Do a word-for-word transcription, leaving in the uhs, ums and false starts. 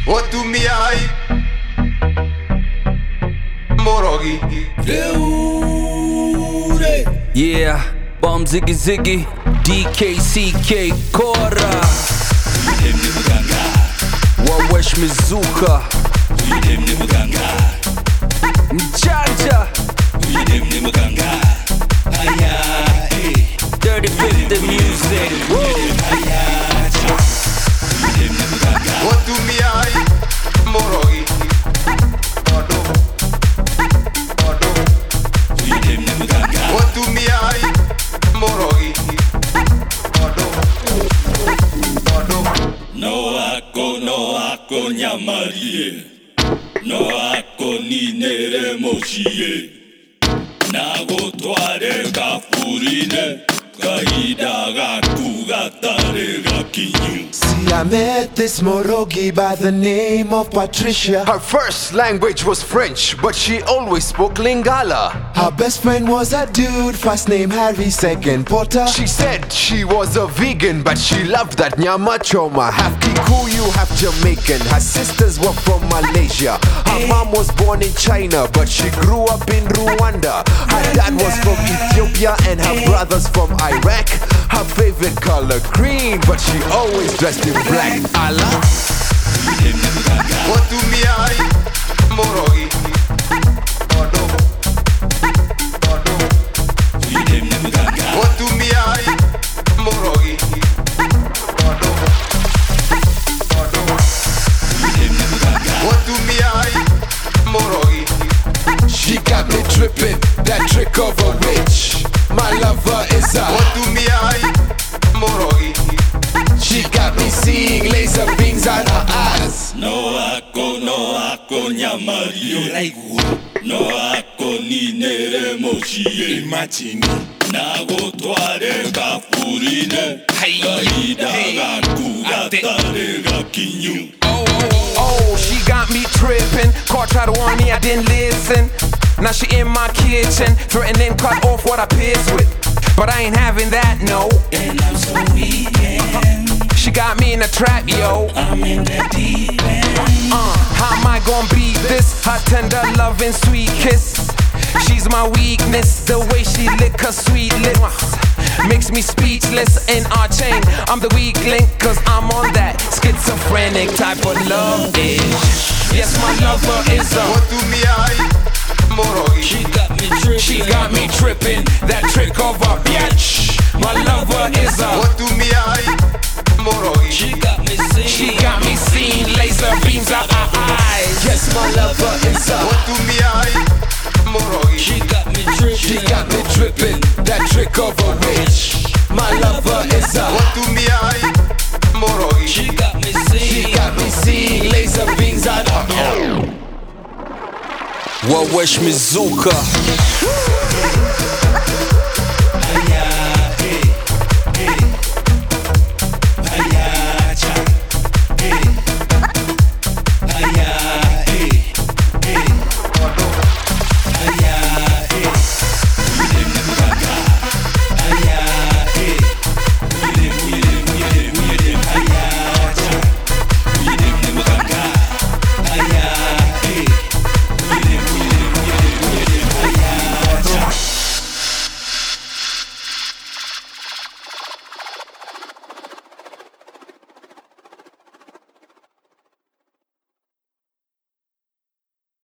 What do me I? Morogi. Yeah, Bomb Ziggy Ziggy, D K C K Kora, Wawesh Mizuka, Mjanja, Dirty fifty music. What do me I? Morogi. Odo. Odo. What do me I? Morogi. Odo. Odo. No ako, no ako nyamarie. No ako ni nere moshie. Nago tuare ga furine. Kaida ga kugatare ga kinyu. See, I met this Morogi by the name of Patricia. Her first language was French, but she always spoke Lingala. Her best friend was a dude, first name Harry, second Porter. She said she was a vegan, but she loved that nyama choma. Half Kikuyu, half Jamaican. Her sisters were from Malaysia. Her mom was born in China, but she grew up in Rwanda. Her dad was from Ethiopia and her brothers from Iraq. Her favorite color green, but she always dressed in black. Allah. What do me I? Morogi. Odo. Odo. What do me I? Morogi. Odo. Odo. What do me I? Morogi. She got me tripping, that trick of a witch. My lover is a. What do me I? Morogi. She got me seeing laser beams out her eyes. No ako, no ako nyamarie. No ako ni nere moshie. Imagine. Nago tuare ga furine. Kaida ga kugatare ga kinyu. Oh, she got me tripping. Caught try to warn me, I didn't listen. Now she in my kitchen, threatening cut off what I pissed with. But I ain't having that, no. And I'm so weak. She got me in a trap, yo. I'm in the deep end. Uh, how am I gonna beat this? Her tender loving sweet kiss. She's my weakness. The way she lick her sweet lips makes me speechless. In our chain, I'm the weak link, cause I'm on that schizophrenic type of love ish. Yes, my lover is a. What do me I? Morogi. She got me tripping. She got me tripping. That trick of a bitch. My lover is a. What do me I? Morogi. She got me singing. She got me seeing laser beams out her eyes. Yes, my lover is a. What do me I? Morogi. She got me tripping. She got me tripping, that trick of a witch. My lover is a. What do me I? Morogi. She got me singing. She got me seeing laser beams out her eyes. Wawesh Mizuka.